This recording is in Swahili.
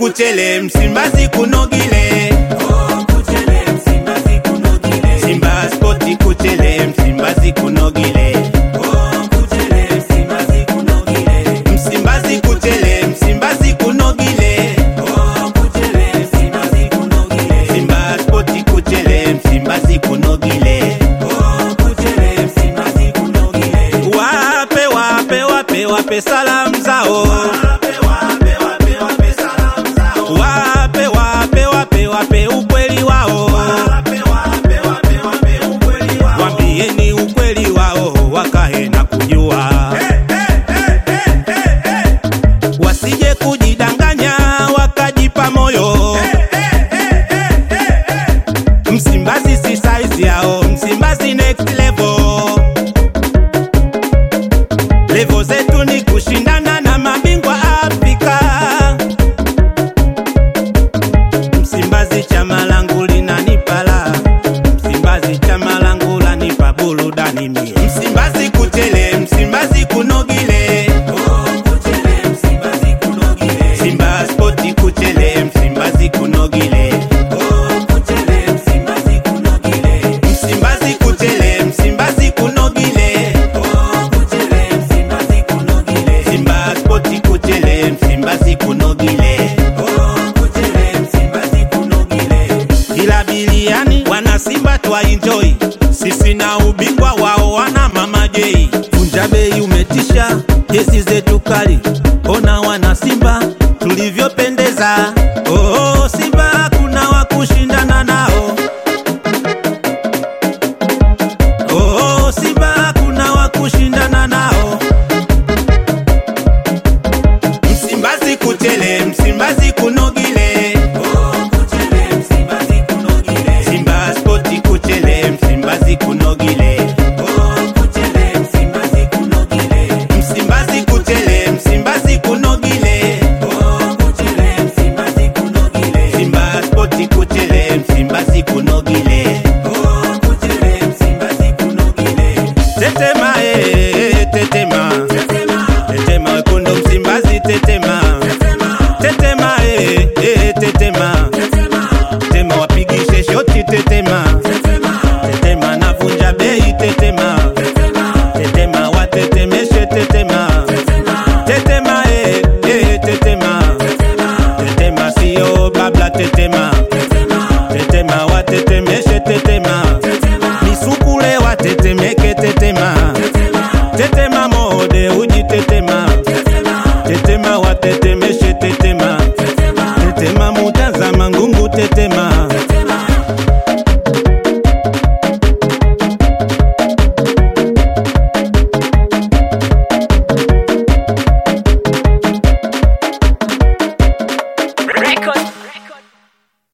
kuchele, Msimbazi kunogile. Oh kuchele, Msimbazi kunogile. Simba Sport kuchele, Msimbazi kunogile. Oh kuchele, Msimbazi kunogile. Msimbazi kuchele, Msimbazi kunogile. Oh kuchele, Msimbazi kunogile. Simba Sport kuchele, Msimbazi kunogile. Oh kuchele, Msimbazi kunogile. Wape wape wape wape salamu zao. Wape wape wape wape salamu zao. Wape wape wape wape ukweli wao. Wape wape wape wape ukweli wao. Waambieni ukweli wao wakae na kujua. Wasije kujidanganya wakajipa moyo. Msimbazi si size yao, Msimbazi next level. Level zetu ni kushindana na mabingwa Afrika. Msimbazi chama langu linanipala, Msimbazi chama langu lanipa burudani mie. Msimbazi kuchele, Msimbazi kunogile. Oh kuchele, Msimbazi kunogile. Simba Sport kuchele, Msimbazi kunogile. Oh kuchele, Msimbazi kunogile. Msimbazi kuchele, Msimbazi kunogile. Oh kuchele, Msimbazi kunogile. Simba Sport kuchele, Msimbazi kunogile. Oh kuchele, Msimbazi kunogile. Ila biliani wana Simba twa enjoy, sisi na ubingwa wao wana Mama J. Vunja bei umetisha, kesi zetu kali, ona wana Simba tulivyopendeza. Oh Simba kuna wakushindana nao. Oh Simba kuna wakushindana nao. Msimbazi kuchele, Msimbazi kunogile. Oh kuchele, Msimbazi kunogile. Simba Sport kuchele, Msimbazi kunogile. Oh kuchele, Msimbazi kunogile. Msimbazi kuchele, Msimbazi kunogile. Oh kuchele, Msimbazi kunogile. Simba Sport kuchele, Msimbazi kunogile. Oh kuchele, Msimbazi kunogile. Tetema tetema. Tetema, Tetema wekundu Msimbazi tetema. tetema, Tetema tetema. tetema, Tetema wapigishe shoti tetema. tetema, Tetema navunja bei tetema. tetema, Tetema watetemeshe tetema. tetema, Tetema tetema. tetema, Tetema sio babla tetema. tetema, Tetema watetemeshe tetema. tetema, Misukule watetemeke tetema. tetema, Tetema mode uji tetema. tetema, Tetema watetemeshe tetema. tetema, Tetema mutazama ngungu tetema.